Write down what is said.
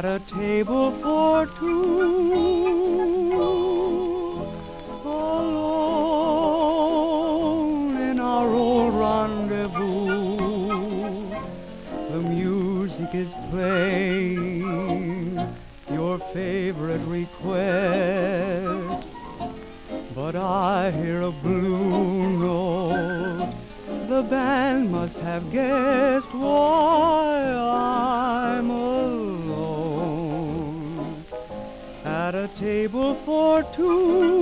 a table for two, alone in our old rendezvous. The music is playing your favorite request, but I hear a blue note the band must have guessed why I'm alone at a table for two.